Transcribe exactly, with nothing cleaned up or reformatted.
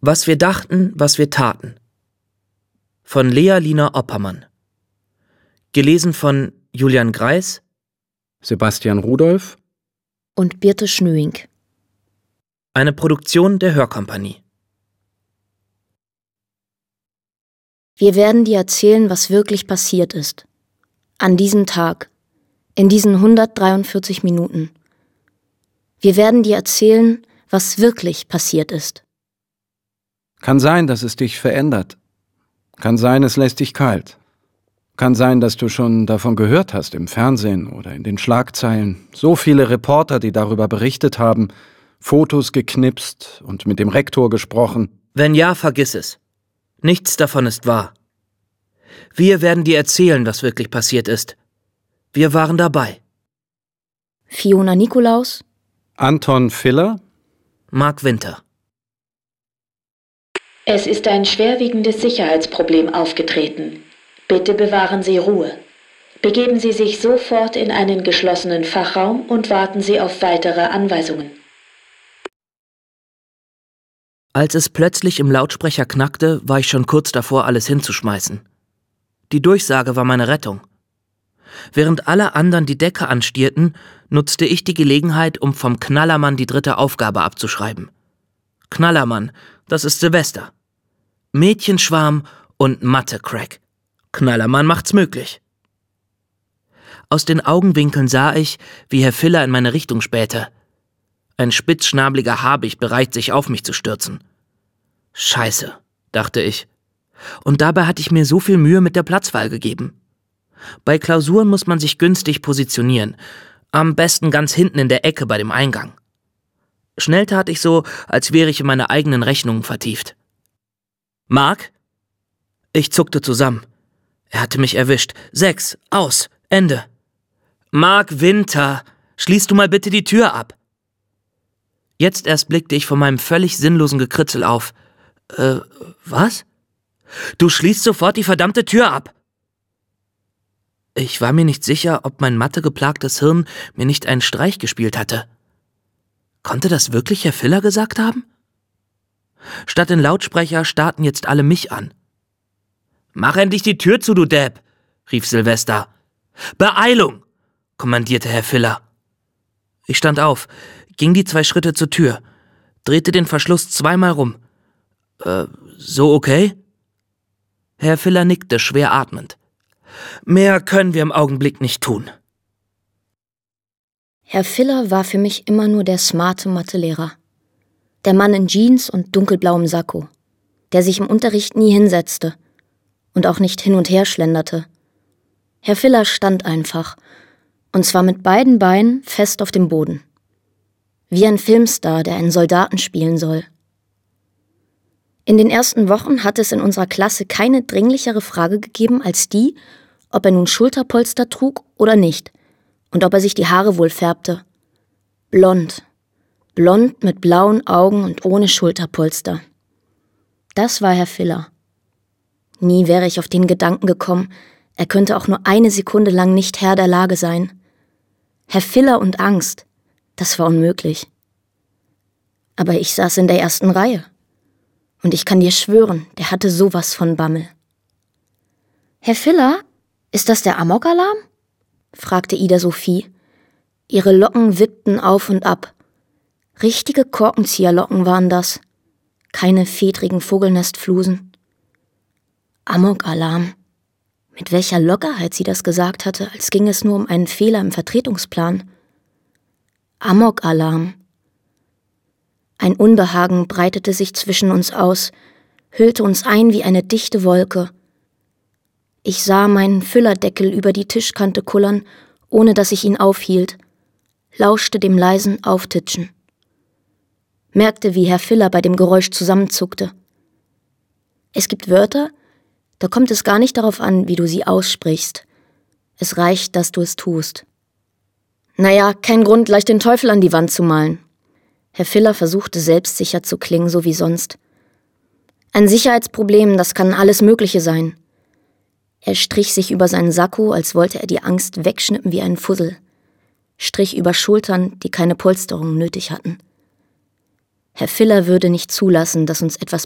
Was wir dachten, was wir taten. Von Lea Lina Oppermann. Gelesen von Julian Greis, Sebastian Rudolph und Birte Schnöing. Eine Produktion der Hörkompanie. Wir werden dir erzählen, was wirklich passiert ist. An diesem Tag, in diesen hundertdreiundvierzig Minuten. Wir werden dir erzählen, was wirklich passiert ist. Kann sein, dass es dich verändert. Kann sein, es lässt dich kalt. Kann sein, dass du schon davon gehört hast im Fernsehen oder in den Schlagzeilen. So viele Reporter, die darüber berichtet haben, Fotos geknipst und mit dem Rektor gesprochen. Wenn ja, vergiss es. Nichts davon ist wahr. Wir werden dir erzählen, was wirklich passiert ist. Wir waren dabei. Fiona Nikolaus, Anton Filler, Marc Winter. Es ist ein schwerwiegendes Sicherheitsproblem aufgetreten. Bitte bewahren Sie Ruhe. Begeben Sie sich sofort in einen geschlossenen Fachraum und warten Sie auf weitere Anweisungen. Als es plötzlich im Lautsprecher knackte, war ich schon kurz davor, alles hinzuschmeißen. Die Durchsage war meine Rettung. Während alle anderen die Decke anstierten, nutzte ich die Gelegenheit, um vom Knallermann die dritte Aufgabe abzuschreiben. Knallermann, das ist Silvester. Mädchenschwarm und Mathe-Crack. Knallermann macht's möglich. Aus den Augenwinkeln sah ich, wie Herr Filler in meine Richtung spähte. Ein spitzschnabeliger Habicht bereit, sich auf mich zu stürzen. Scheiße, dachte ich. Und dabei hatte ich mir so viel Mühe mit der Platzwahl gegeben. Bei Klausuren muss man sich günstig positionieren. Am besten ganz hinten in der Ecke bei dem Eingang. Schnell tat ich so, als wäre ich in meine eigenen Rechnungen vertieft. Marc? Ich zuckte zusammen. Er hatte mich erwischt. Sechs, aus, Ende. Marc Winter, schließ du mal bitte die Tür ab. Jetzt erst blickte ich von meinem völlig sinnlosen Gekritzel auf. Äh, was? Du schließt sofort die verdammte Tür ab. Ich war mir nicht sicher, ob mein mathegeplagtes Hirn mir nicht einen Streich gespielt hatte. Konnte das wirklich Herr Filler gesagt haben? Statt den Lautsprecher starrten jetzt alle mich an. »Mach endlich die Tür zu, du Depp«, rief Silvester. »Beeilung«, kommandierte Herr Filler. Ich stand auf, ging die zwei Schritte zur Tür, drehte den Verschluss zweimal rum. Äh, so okay? Herr Filler nickte, schwer atmend. »Mehr können wir im Augenblick nicht tun.« Herr Filler war für mich immer nur der smarte Mathelehrer. Der Mann in Jeans und dunkelblauem Sakko, der sich im Unterricht nie hinsetzte und auch nicht hin und her schlenderte. Herr Filler stand einfach, und zwar mit beiden Beinen fest auf dem Boden. Wie ein Filmstar, der einen Soldaten spielen soll. In den ersten Wochen hat es in unserer Klasse keine dringlichere Frage gegeben als die, ob er nun Schulterpolster trug oder nicht und ob er sich die Haare wohl färbte. Blond. Blond mit blauen Augen und ohne Schulterpolster. Das war Herr Filler. Nie wäre ich auf den Gedanken gekommen, er könnte auch nur eine Sekunde lang nicht Herr der Lage sein. Herr Filler und Angst, das war unmöglich. Aber ich saß in der ersten Reihe. Und ich kann dir schwören, der hatte sowas von Bammel. »Herr Filler, ist das der Amokalarm?« fragte Ida Sophie. Ihre Locken wippten auf und ab. Richtige Korkenzieherlocken waren das. Keine fedrigen Vogelnestflusen. Amokalarm. Mit welcher Lockerheit sie das gesagt hatte, als ging es nur um einen Fehler im Vertretungsplan. Amokalarm. Ein Unbehagen breitete sich zwischen uns aus, hüllte uns ein wie eine dichte Wolke. Ich sah meinen Füllerdeckel über die Tischkante kullern, ohne dass ich ihn aufhielt, lauschte dem leisen Auftitschen. Merkte, wie Herr Filler bei dem Geräusch zusammenzuckte. Es gibt Wörter, da kommt es gar nicht darauf an, wie du sie aussprichst. Es reicht, dass du es tust. Naja, kein Grund, gleich den Teufel an die Wand zu malen. Herr Filler versuchte selbstsicher zu klingen, so wie sonst. Ein Sicherheitsproblem, das kann alles Mögliche sein. Er strich sich über seinen Sakko, als wollte er die Angst wegschnippen wie einen Fussel. Strich über Schultern, die keine Polsterung nötig hatten. Herr Filler würde nicht zulassen, dass uns etwas